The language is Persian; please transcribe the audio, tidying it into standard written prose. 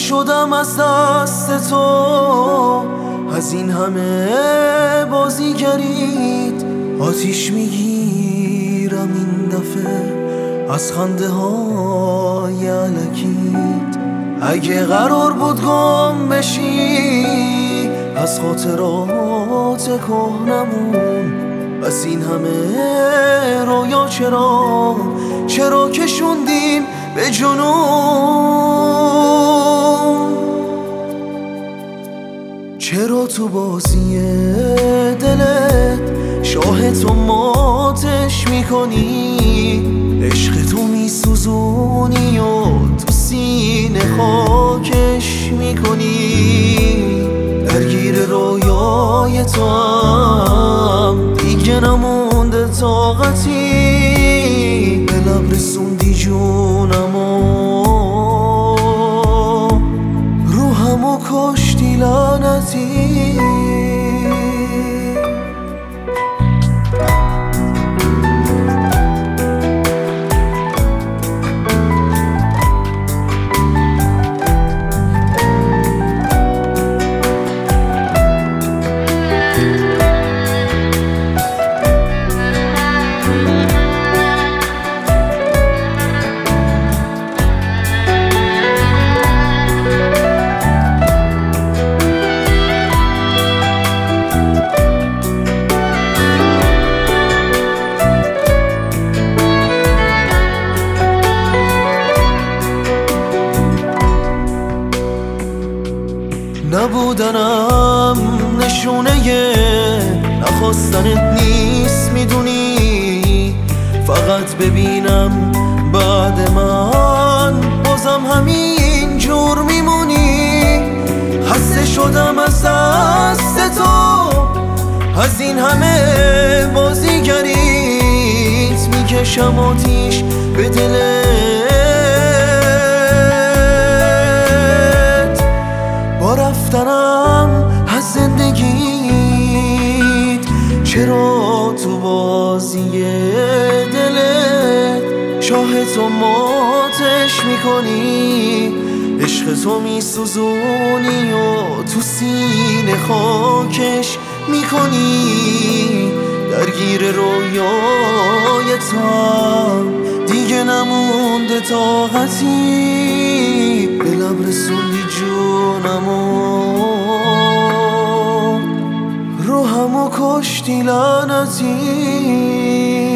شدم از دست تو، از این همه بازیگریت آتیش میگیرم این دفعه از خنده های الکیت. اگه قرار بود گم بشی از خاطرات کهنمون، از این همه رویا چرا کشوندیم به جنون؟ چرا تو بازی دلت شاه تو ماتش میکنی؟ عشق تو میسوزونی و تو سینه خاکش میکنی. درگیر رویای تو هم دیگه نمونده طاقتی، به لب رسوندی جونمو، روحمو کشتی لعنتی. نبودنم نشونه نخواستنت نیست میدونی، فقط ببینم بعد من بازم همین جور میمونی. خسته شدم از دست تو، از این همه بازیگریت میکشم آتیش به دلت. با رفتنم از زندگیت چرا تو بازی دلت شاه تو ماتش میکنی؟ عشق تو میسوزونی و تو سینه خاکش میکنی. درگیر رویای تو هم دیگه نمونده طاقتی، به لب رسوندی جونمو، روحمو کشتی لعنتی.